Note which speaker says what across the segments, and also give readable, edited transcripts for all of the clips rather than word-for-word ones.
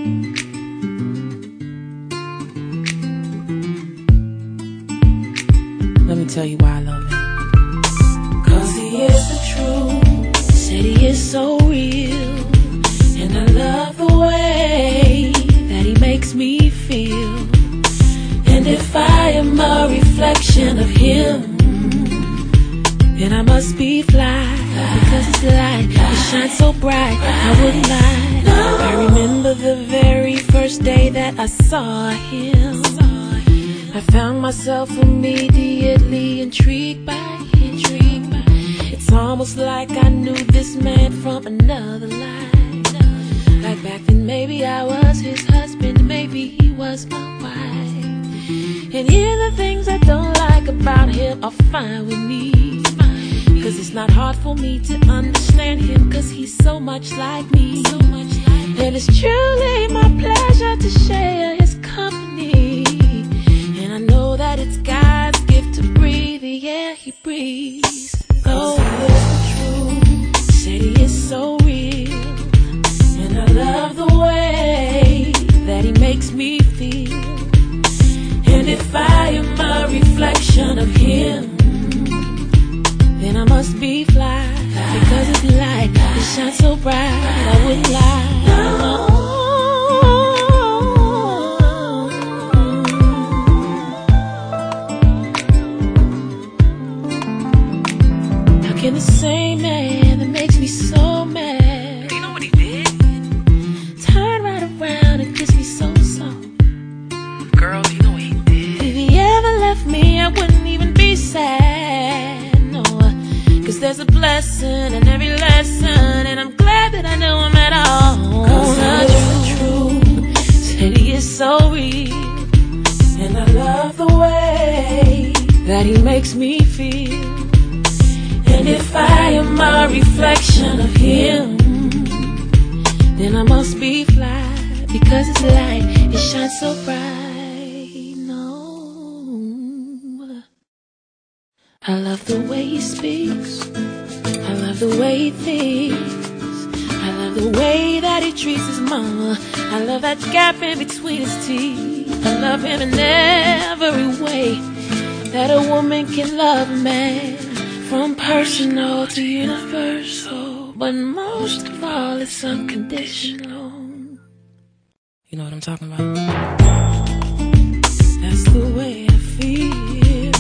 Speaker 1: Let me tell you why I love him. 'Cause he is the truth, said he is so real, and I love the way that he makes me feel. And if I am a reflection of him, then I must be fly, because his light, it shines so bright, I wouldn't lie. I remember the very first day that I saw him. I found myself immediately intrigued by him. It's almost like I knew this man from another life. Like back then maybe I was his husband, maybe he was my wife. And here the things I don't like about him are fine with me, 'cause it's not hard for me to understand him, 'cause he's so much like me. And it's truly my pleasure to share his company. And I know that it's God's gift to breathe the air he breathes. Oh, he is the truth, said he is so real, and I love the way that he makes me feel. And if I am a reflection of him, then I must be fly, because his light, it shines so bright, I wouldn't lie. How can the same man that makes me so mad,
Speaker 2: You know what he did?
Speaker 1: turn right around and kiss me so soft?
Speaker 2: Girl, do you know what he did?
Speaker 1: If he ever left me, I wouldn't even be sad, no, 'cause there's a blessing in every lesson, and I'm glad that I know him at all. 'Cause he is the truth, said he is so real, and I love the way that he makes me feel. And if I am a reflection of him, then I must be fly, because his light, it shines so bright. No, I love the way he speaks, I love the way he thinks, I love the way that he treats his mama, I love that gap in between his teeth. I love him in every way that a woman can love a man, from personal to universal, but most of all it's unconditional. You know what I'm talking about? That's the way I feel,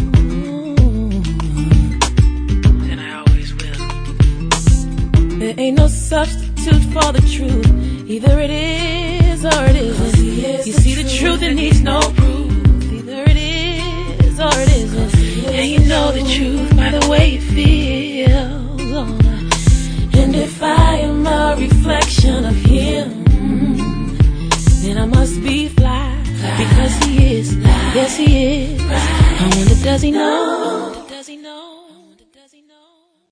Speaker 2: And I always will.
Speaker 1: there ain't no substitute for the truth. Either it is or it isn't. You see, the truth, it needs no proof. Either it is or it isn't. And you know the truth by the way it feels. And if I am a reflection of him, then I must be fly, because he is, yes he is. I wonder, does he know?